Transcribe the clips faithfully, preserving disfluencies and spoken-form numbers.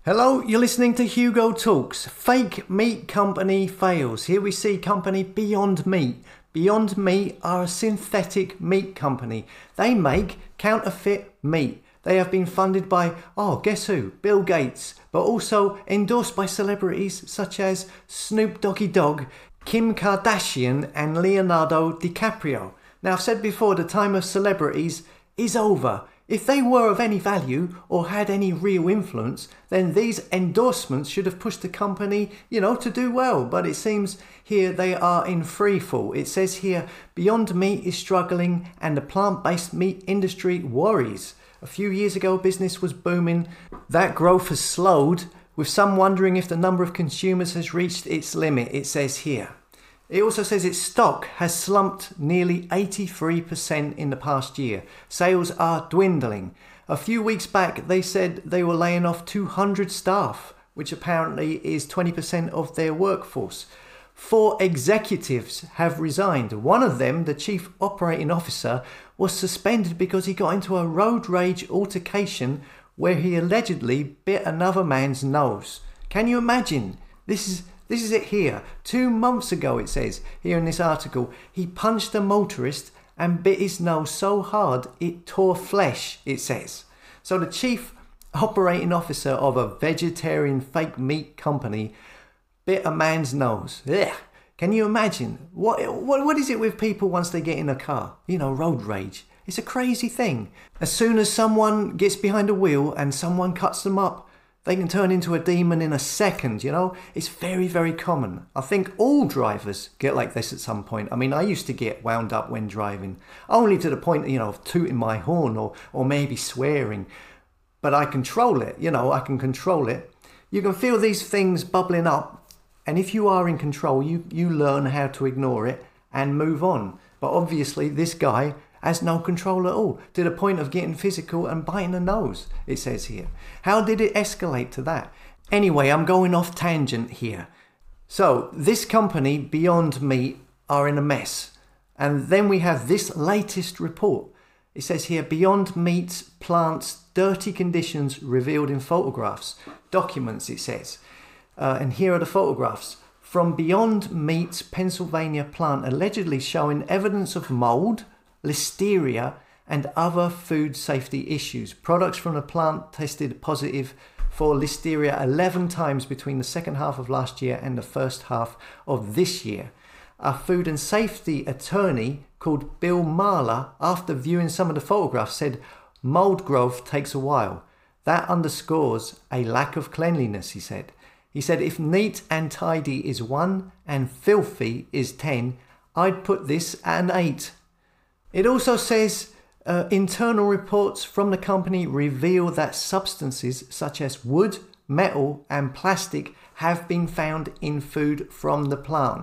Hello, you're listening to Hugo Talks. Fake meat company fails. Here we see company Beyond Meat. Beyond Meat are a synthetic meat company. They make counterfeit meat. They have been funded by, oh, guess who? Bill Gates, but also endorsed by celebrities such as Snoop Doggy Dogg, Kim Kardashian and Leonardo DiCaprio. Now, I've said before, the time of celebrities is over. If they were of any value or had any real influence, then these endorsements should have pushed the company, you know, to do well. But it seems here they are in free fall. It says here, Beyond Meat is struggling and the plant-based meat industry worries. A few years ago, business was booming. That growth has slowed, with some wondering if the number of consumers has reached its limit, it says here. It also says its stock has slumped nearly eighty-three percent in the past year. Sales are dwindling. A few weeks back, they said they were laying off two hundred staff, which apparently is twenty percent of their workforce. Four executives have resigned. One of them, the chief operating officer, was suspended because he got into a road rage altercation where he allegedly bit another man's nose. Can you imagine? This is... This is it here. Two months ago, it says here in this article, he punched a motorist and bit his nose so hard it tore flesh, it says. So the chief operating officer of a vegetarian fake meat company bit a man's nose. Ugh. Can you imagine? What, what, what is it with people once they get in a car? You know, road rage. It's a crazy thing. As soon as someone gets behind a wheel and someone cuts them up, they can turn into a demon in a second, you know? It's very, very common. I think all drivers get like this at some point. I mean, I used to get wound up when driving, only to the point, you know, of tooting my horn or, or maybe swearing. But I control it, you know, I can control it. You can feel these things bubbling up, and if you are in control, you, you learn how to ignore it and move on. But obviously, this guy has no control at all, to the point of getting physical and biting the nose, it says here. How did it escalate to that? Anyway, I'm going off tangent here. So, this company, Beyond Meat, are in a mess. And then we have this latest report. It says here, Beyond Meat's plant's dirty conditions revealed in photographs. Documents, it says. Uh, and here are the photographs. From Beyond Meat's Pennsylvania plant, allegedly showing evidence of mold, listeria and other food safety issues. Products from the plant tested positive for listeria eleven times between the second half of last year and the first half of this year. A food and safety attorney called Bill Marler, after viewing some of the photographs, said mold growth takes a while. That underscores a lack of cleanliness, he said. He said, if neat and tidy is one and filthy is ten, I'd put this at an eight. It also says uh, internal reports from the company reveal that substances such as wood, metal and plastic have been found in food from the plant.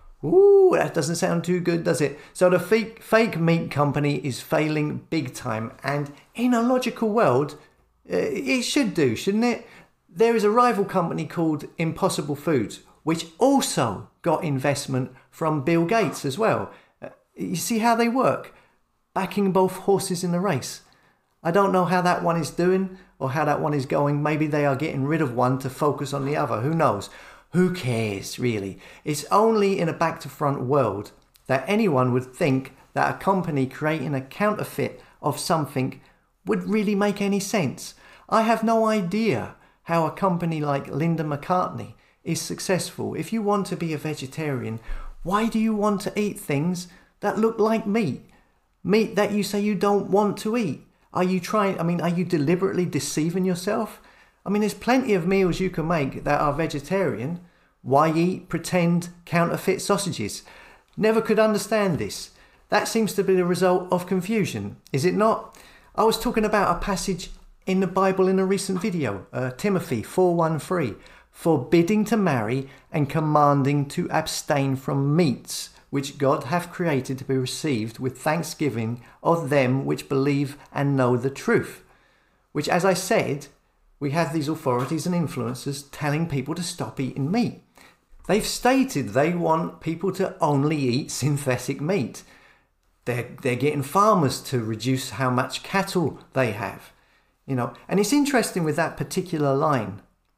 Ooh, that doesn't sound too good, does it? So the fake, fake meat company is failing big time, and in a logical world, uh, it should do, shouldn't it? There is a rival company called Impossible Foods, which also got investment from Bill Gates as well. You see how they work? Backing both horses in the race. I don't know how that one is doing or how that one is going. Maybe they are getting rid of one to focus on the other. Who knows? Who cares, really? It's only in a back-to-front world that anyone would think that a company creating a counterfeit of something would really make any sense. I have no idea how a company like Linda McCartney is successful. If you want to be a vegetarian, why do you want to eat things that look like meat? Meat that you say you don't want to eat. Are you trying, I mean, are you deliberately deceiving yourself? I mean, there's plenty of meals you can make that are vegetarian. Why eat pretend counterfeit sausages? Never could understand this. That seems to be the result of confusion, is it not? I was talking about a passage in the Bible in a recent video, uh, Timothy four one three, forbidding to marry and commanding to abstain from meats, which God hath created to be received with thanksgiving of them which believe and know the truth. Which, as I said, we have these authorities and influencers telling people to stop eating meat. They've stated they want people to only eat synthetic meat. They're, they're getting farmers to reduce how much cattle they have. You know, and it's interesting with that particular line.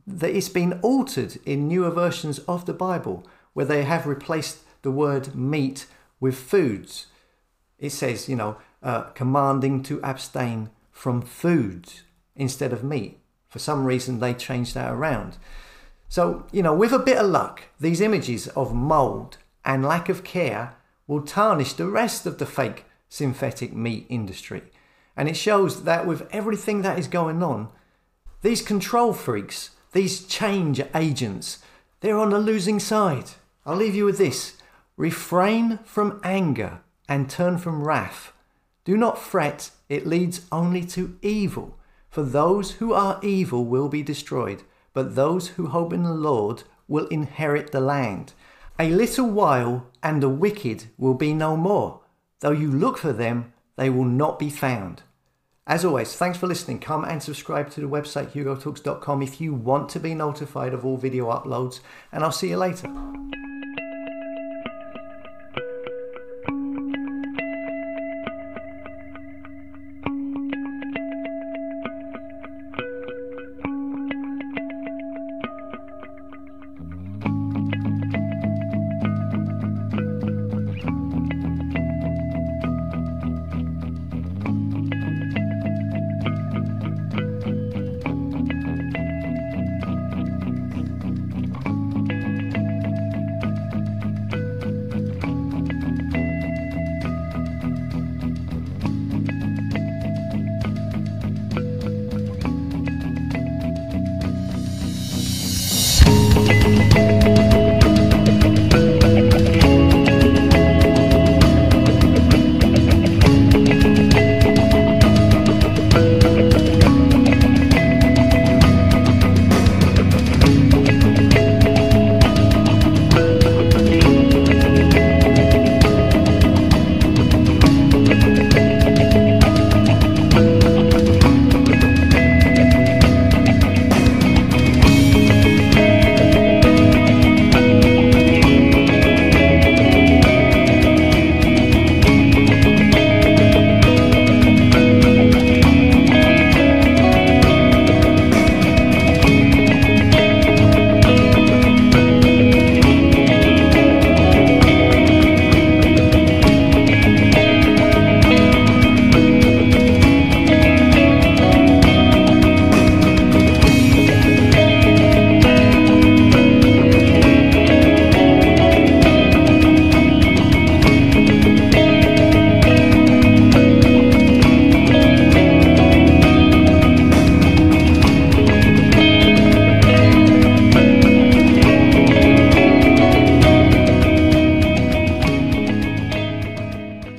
that it's been altered in newer versions of the Bible, where they have replaced the word meat with foods. It says, you know, uh, commanding to abstain from foods instead of meat. For some reason, they changed that around. So, you know, with a bit of luck, these images of mold and lack of care will tarnish the rest of the fake synthetic meat industry. And it shows that with everything that is going on, these control freaks, these change agents, they're on the losing side. I'll leave you with this. Refrain from anger and turn from wrath. Do not fret, it leads only to evil. For those who are evil will be destroyed, but those who hope in the Lord will inherit the land. A little while and the wicked will be no more. Though you look for them, they will not be found. As always, thanks for listening. Come and subscribe to the website hugo talks dot com if you want to be notified of all video uploads, and I'll see you later.